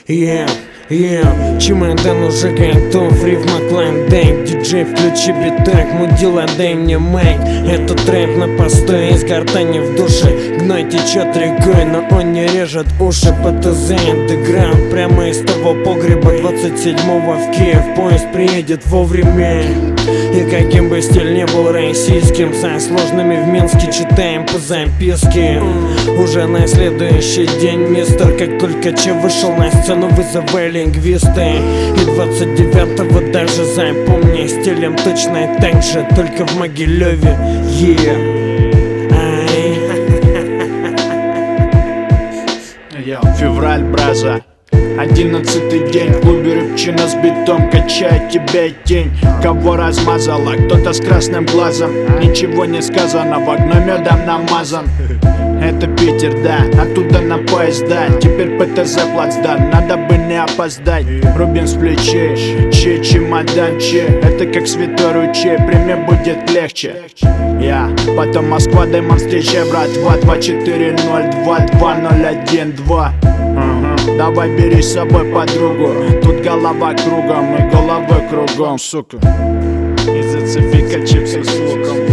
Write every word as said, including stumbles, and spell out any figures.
Yeah, yeah, чемодан уже готов, рифма клайм-дэнк. Диджей, включи биток, мудила, дай мне майк. Этот рэп на постой, из гортани в душе. Гной течет рекой, но он не режет уши. ПТЗ андеграунд, прямо из того погреба двадцать седьмого в Киев. Поезд приедет вовремя. И каким бы стиль не был российским, со сложными в Минске читаем по записке. Уже на следующий день, мистер, как только че вышел на сцену, вызывай лингвисты. И двадцать девятого даже запомни, стилем точно так же, только в Могилеве. Yeah. Февраль, браза, одиннадцатый день. В клубе рыбчина с битом качает тебя тень. Кого размазала, кто-то с красным глазом. Ничего не сказано, в окно медом намазан. Это Питер, да, оттуда на поезда. Теперь ПТЗ плацдарм, надо бы не опоздать. Рубин с плечей, че чемодан, че. Это как святой ручей, прими будет легче. Я, потом Москва, демонстриче, братва. Два четыре ноль два два ноль один два. Угу. Давай бери с собой подругу. Тут голова кругом и головой кругом, сука. И зацепи-ка чипсы с луком.